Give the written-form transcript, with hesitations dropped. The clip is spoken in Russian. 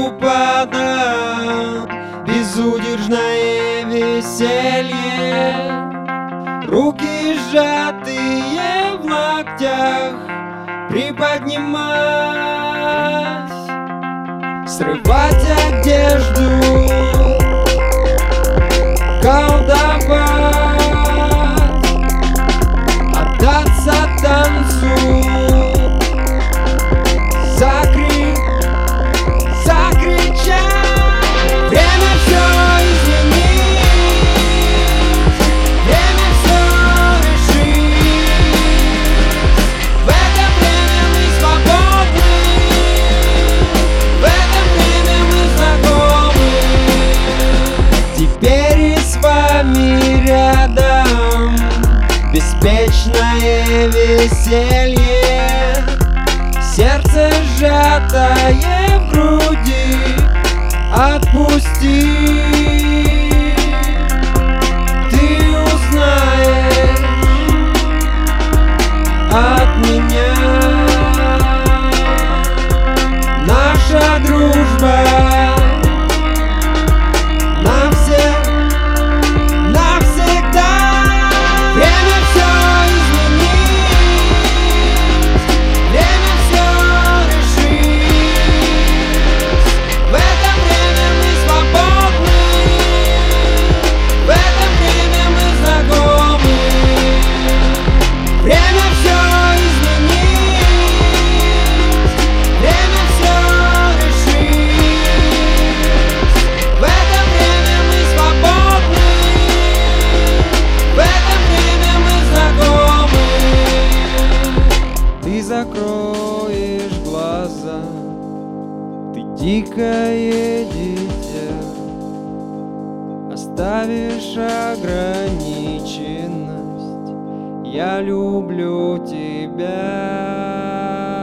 упадет безудержное веселье. Руки сжатые в локтях, приподнимать, срывать одежду, колдовать, отдаться танцу, закричать. Время все изменить, время все решить. В это время мы свободны, в это время мы знакомы. Теперь и с вами рядом беспечное веселье, сердце сжатое в груди. Отпусти, ты узнаешь от меня. Наша дружба навсегда. Время все изменить, время все решить. В это время мы свободны, в это время мы знакомы. Время все изменить, время все решить. В это время мы свободны, в это время мы знакомы. Ты закроешь глаза, ты дикое дитя, оставишь ограниченность. Я люблю тебя.